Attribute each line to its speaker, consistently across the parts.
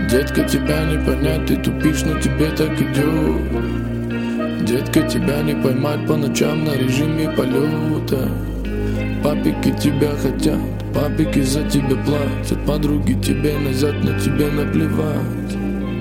Speaker 1: Детка, тебя не понять, ты тупишь, но тебе так идет. Детка, тебя не поймать по ночам на режиме полета. Папики тебя хотят, папики за тебя платят, подруги тебе назад, но тебе наплевать.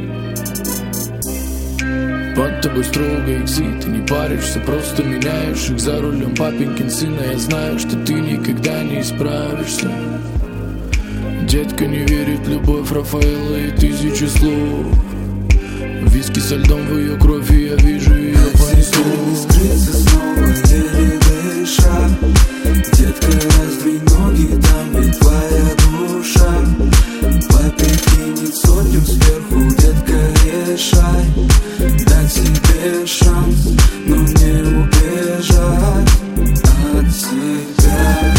Speaker 1: Под тобой строго экзит, ты не паришься, просто меняешь их за рулем папенькин сына. Я знаю, что ты никогда не исправишься. Детка не верит в любовь Рафаэла и тысячи слов. Виски со льдом в ее кровь, и я вижу ее понесло.
Speaker 2: Не скрыться снова, еле дыша. Детка, раздвинь ноги, там ведь твоя душа. Папе кинет сотню сверху, детка, решай. Дать себе шанс, но не убежать от себя.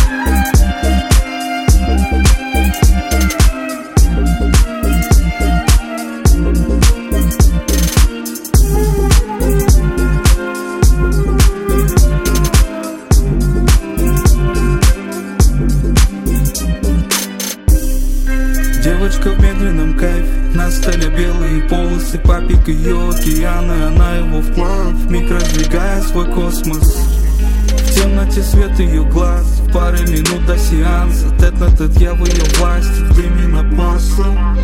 Speaker 2: Девочка в медленном кайфе, на столе белые полосы, папик ее океаны, она его вплавь, вмиг раздвигая свой космос. В темноте свет ее глаз, в паре минут до сеанса, тет-на-тет я в ее власти, в дыме напаса.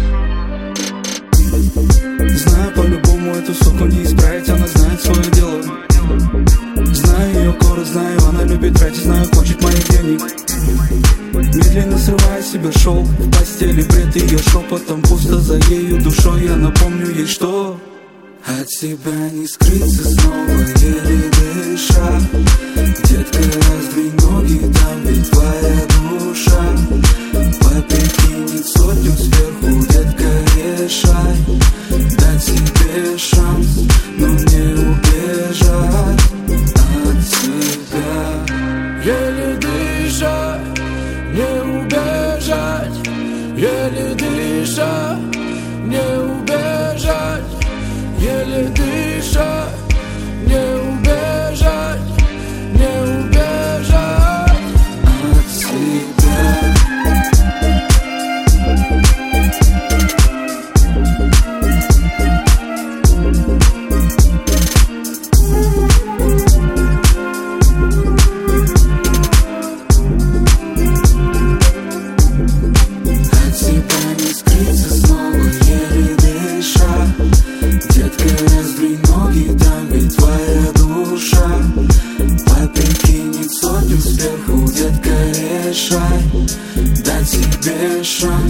Speaker 2: Знаю, по-любому эту суку не исправить, она знает свое дело. Знаю ее коры, знаю, она любит тратить, знаю, хочет моих денег. Медленно срывая себе шел в постели, бред ее шепотом, пусто за ею душой. Я напомню ей, что от себя не скрыться снова, еле дыша. Детка, раздвинь ноги, там ведь твоя душа. Папе кинет сотню сверху, детка, решай. Дать себе шанс, но не убежать от себя.
Speaker 1: Еле дыша, не убежать, еле дыша, не убежать, еле дыша, не убежать, не убежать
Speaker 2: от себя. Сверху, детка, решай. Дать себе шанс.